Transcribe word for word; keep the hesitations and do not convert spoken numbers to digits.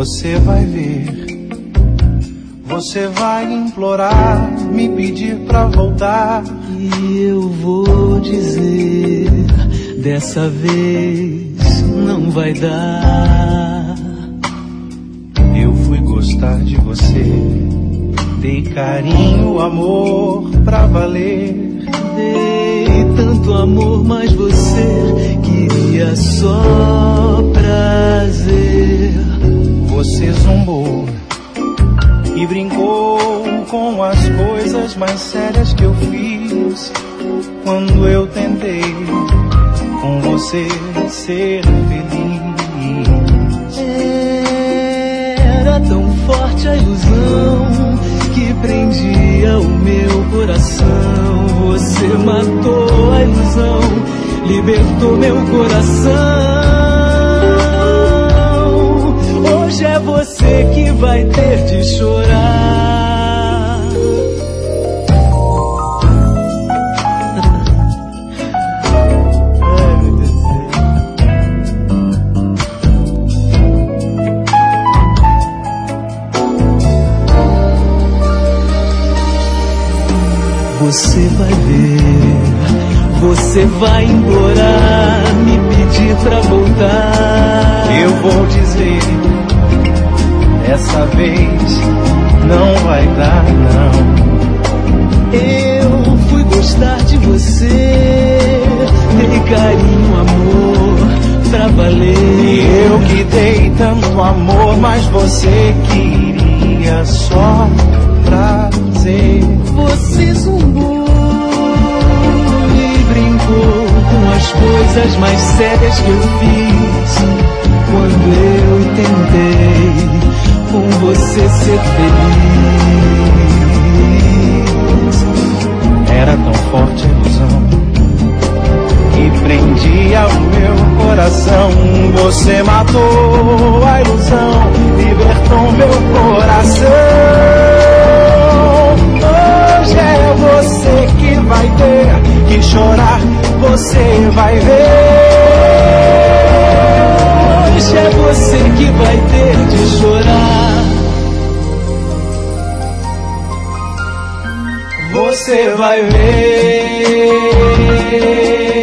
Você vai ver, você vai implorar, me pedir pra voltar. E eu vou dizer, dessa vez não vai dar. Eu fui gostar de você, dei carinho, amor pra valer. Dei tanto amor, mas você queria só prazer. Você zombou e brincou com as coisas mais sérias que eu fiz quando eu tentei com você ser feliz. Era tão forte a ilusão que prendia o meu coração. Você matou a ilusão, libertou meu coração. Hoje é você que vai ter de chorar. Ai, meu Deus do céu. Você vai ver, você vai implorar, me pedir pra voltar. Eu vou dizer, dessa vez não vai dar, não. Eu fui gostar de você, dei carinho, amor pra valer. E eu que dei tanto amor, mas você queria só prazer. Você zombou e brincou com as coisas mais sérias que eu fiz quando eu tentei com você ser feliz. Era tão forte a ilusão que prendia o meu coração. Você matou a ilusão, libertou meu coração. Hoje é você que vai ter que chorar, você vai ver. Hoje é você que vai ter de chorar. Você vai ver.